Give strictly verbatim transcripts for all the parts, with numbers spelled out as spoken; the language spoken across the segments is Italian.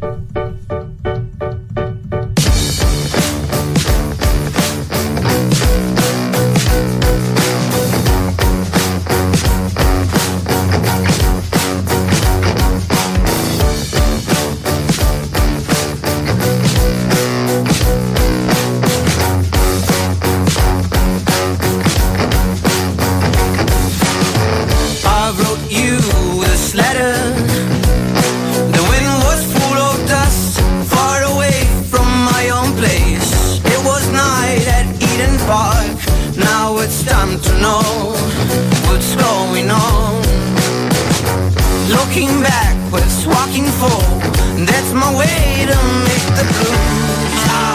Looking backwards, walking forward, that's my way to make the blues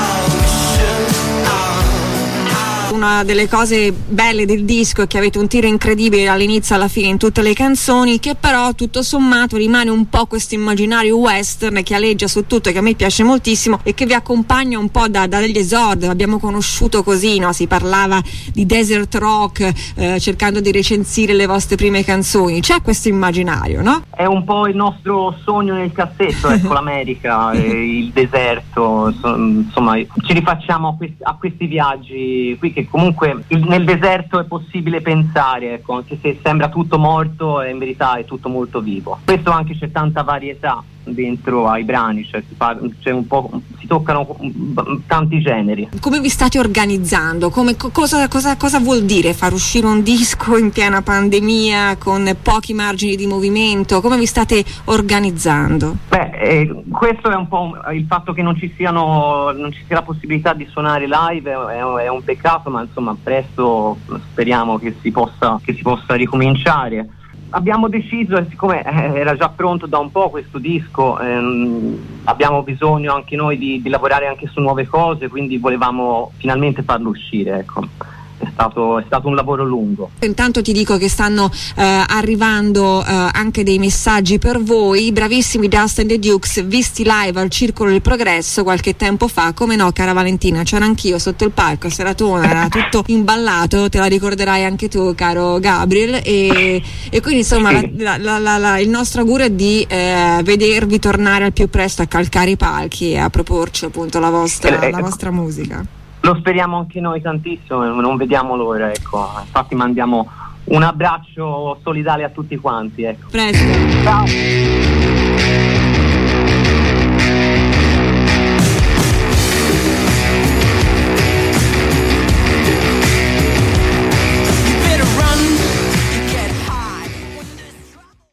out. Una delle cose belle del disco è che avete un tiro incredibile dall'inizio alla fine in tutte le canzoni, che però tutto sommato rimane un po' questo immaginario western che aleggia su tutto, che a me piace moltissimo e che vi accompagna un po' da, dagli esordi. Abbiamo conosciuto così, no? Si parlava di desert rock, eh, cercando di recensire le vostre prime canzoni. C'è questo immaginario, no? È un po' il nostro sogno nel cassetto, ecco, l'America, eh, il deserto, insomma ci rifacciamo a questi, a questi viaggi qui, che comunque il, nel deserto è possibile pensare, ecco, anche se sembra tutto morto, in verità è tutto molto vivo. Questo anche, c'è tanta varietà dentro ai brani, cioè si, parla, cioè un po', si toccano tanti generi. Come vi state organizzando? Come, cosa, cosa, cosa vuol dire far uscire un disco in piena pandemia con pochi margini di movimento? Come vi state organizzando? Beh, eh, questo è un po' un, il fatto che non ci siano non ci sia la possibilità di suonare live è, è un peccato, ma insomma presto speriamo che si possa che si possa ricominciare. Abbiamo deciso, siccome era già pronto da un po' questo disco, ehm, abbiamo bisogno anche noi di, di lavorare anche su nuove cose, quindi volevamo finalmente farlo uscire, ecco. È stato, è stato un lavoro lungo. Intanto ti dico che stanno eh, arrivando eh, anche dei messaggi per voi. Bravissimi Dust and the Dukes, visti live al Circolo del Progresso qualche tempo fa. Come no, cara Valentina, c'era anch'io sotto il palco, seratona, era tutto imballato, te la ricorderai anche tu, caro Gabriel, e, e quindi insomma la, la, la, la, il nostro augurio è di eh, vedervi tornare al più presto a calcare i palchi e a proporci appunto la vostra, la vostra musica. Lo speriamo anche noi tantissimo, non vediamo l'ora, ecco. Infatti mandiamo un abbraccio solidale a tutti quanti, ecco. Presto. Ciao.